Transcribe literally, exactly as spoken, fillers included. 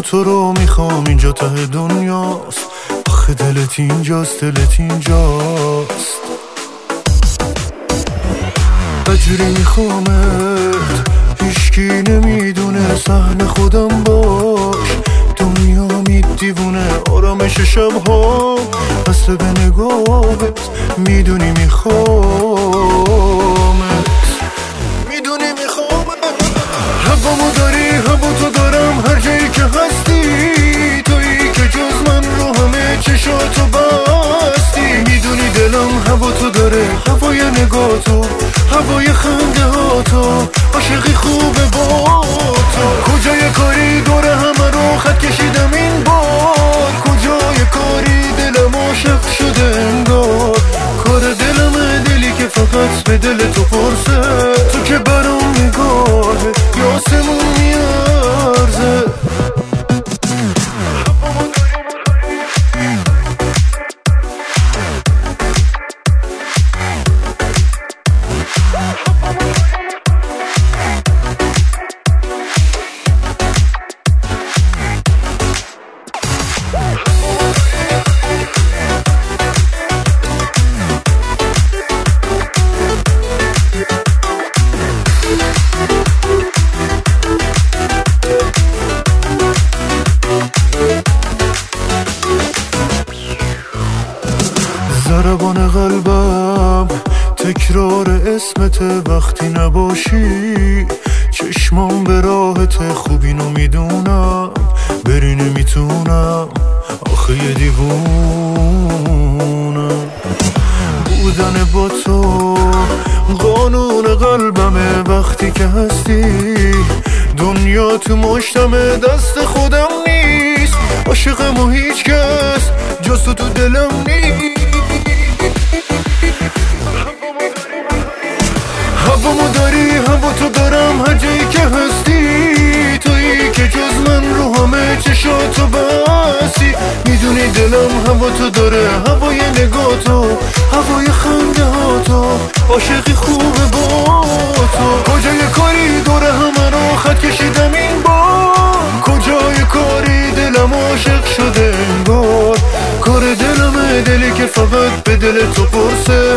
تو رو میخوام، اینجا ته دنیاست. آخه دلت اینجاست، دلت اینجاست. بجوری میخوامت، هیچکی نمیدونه، سهل خودم باش. دنیا می دیوونه، آرامش شبها اصل به نگاهت. میدونی میخوامت، میدونی میخوامت. هوامو داری، هوا تو دارم، هر جایی که هستی تویی که جز من رو همه چشاتو بستی. میدونی دلم هوا تو داره، هوای نگاتو، هوای خنده ها تو، عاشقی خوبه با تو. کجای کاری دوره همه رو خط کشیدم این بار، کجای کاری دلم عاشق شده انگار. کار دلمه، دلی که فقط به دل تو پرسه. تو که برام نگاهه یا آسمون میارزه. ضربان قلبم تکرار اسمت، وقتی نباشی چشمام به راحت. خوب اینو میدونم، بری نمیتونم، آخه یه دیوونم. بودن با تو قانون قلبمه، وقتی که هستی دنیا تو مشتمه. دست خودم نیست، عاشقم و هیچ کس جز تو تو دلم نیست. هوامو داری، هوا تو دارم، هر جایی که هستی تویی که جز من رو همه چشاتو بستی. میدونی دلم هوا تو داره، هوای نگاتو، هوای خنده ها تو، عاشقی خوبه با تو. کجای کاری دوره همه رو خط کشیدم این بار، کجای کاری دلم عاشق شده انگار. کار دلمه، دلی که فقط به دل تو پرسه.